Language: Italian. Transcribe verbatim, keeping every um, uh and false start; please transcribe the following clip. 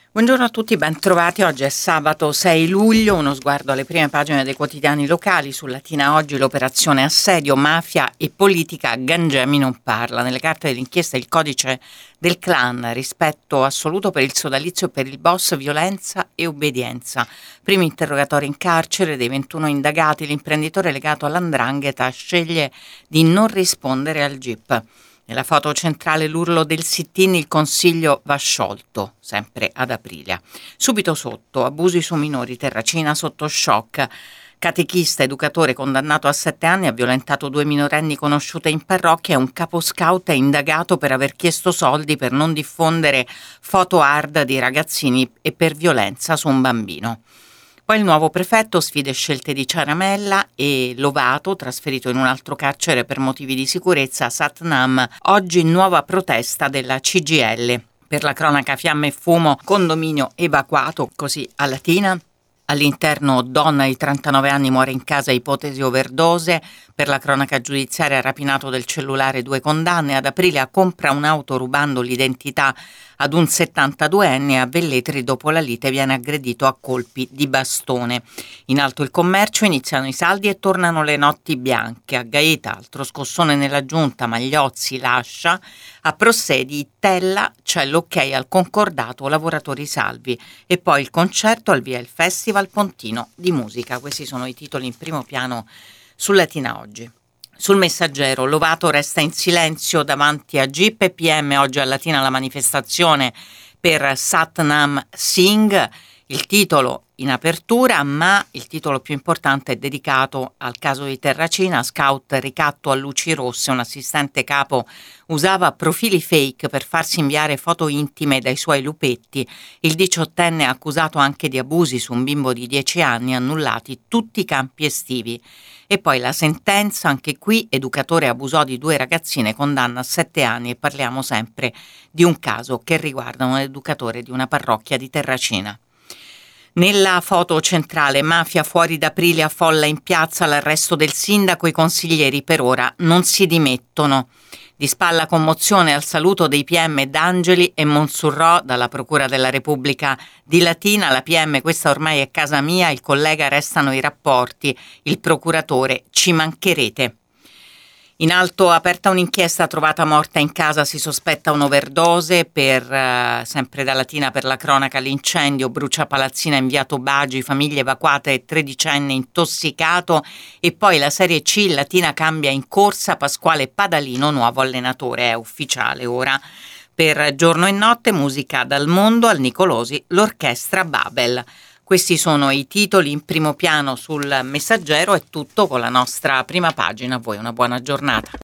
Buongiorno a tutti, ben trovati. Oggi è sabato sei luglio, uno sguardo alle prime pagine dei quotidiani locali. Su Latina oggi l'operazione assedio, mafia e politica, Gangemi non parla. Nelle carte dell'inchiesta il codice del clan, rispetto assoluto per il sodalizio e per il boss, violenza e obbedienza. Primi interrogatori in carcere dei ventuno indagati, l'imprenditore legato all'andrangheta sceglie di non rispondere al G I P. Nella foto centrale l'urlo del sit-in, il consiglio va sciolto, sempre ad Aprilia. Subito sotto, abusi su minori, Terracina sotto shock. Catechista, educatore condannato a sette anni, ha violentato due minorenni conosciute in parrocchia e un capo scout è indagato per aver chiesto soldi per non diffondere foto hard di ragazzini e per violenza su un bambino. Poi il nuovo prefetto, sfide scelte di Ciaramella, e Lovato, trasferito in un altro carcere per motivi di sicurezza, Satnam, oggi nuova protesta della C G I L. Per la cronaca fiamme e fumo, condominio evacuato, così a Latina. All'interno donna di trentanove anni muore in casa, ipotesi overdose. Per la cronaca giudiziaria rapinato del cellulare, due condanne. Ad Aprilia compra un'auto rubando l'identità ad un settantaduenne e a Velletri dopo la lite viene aggredito a colpi di bastone. In alto il commercio, iniziano i saldi e tornano le notti bianche. A Gaeta, altro scossone nella giunta, Magliozzi lascia. A Prossedi, Tella, c'è l'ok al concordato lavoratori salvi. E poi il concerto, al via il Festival Pontino di musica. Questi sono i titoli in primo piano su Latina oggi. Sul Messaggero, Lovato resta in silenzio davanti a G I P e P M. Oggi a Latina la manifestazione per Satnam Singh. Il titolo in apertura, ma il titolo più importante è dedicato al caso di Terracina. Scout, ricatto a luci rosse. Un assistente capo usava profili fake per farsi inviare foto intime dai suoi lupetti. Il diciottenne è accusato anche di abusi su un bimbo di dieci anni, annullati tutti i campi estivi. E poi la sentenza, anche qui, educatore abusò di due ragazzine, condanna a sette anni, e parliamo sempre di un caso che riguarda un educatore di una parrocchia di Terracina. Nella foto centrale, mafia fuori d'Aprilia, folla in piazza, l'arresto del sindaco, i consiglieri per ora non si dimettono. Di spalla commozione al saluto dei P M D'Angeli e Monsurrò dalla Procura della Repubblica di Latina. La P M, questa ormai è casa mia, il collega, restano i rapporti, il procuratore, ci mancherete. In alto aperta un'inchiesta, trovata morta in casa, si sospetta un'overdose. Per uh, sempre da Latina, per la cronaca, l'incendio, brucia palazzina in via Tobagi, famiglie evacuate e tredicenne intossicato. E poi la Serie C, Latina cambia in corsa, Pasquale Padalino nuovo allenatore, è ufficiale ora. Per Giorno e Notte, musica dal mondo, al Nicolosi l'orchestra Babel. Questi sono i titoli in primo piano sul Messaggero. È tutto con la nostra prima pagina. A voi una buona giornata.